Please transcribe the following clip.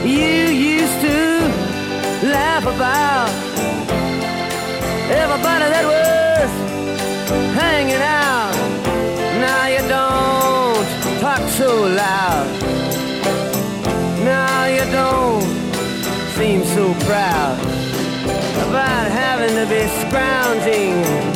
you used to laugh about. Everybody that was hanging out, now you don't talk so loud. Now you don't seem so proud about having to be scrounging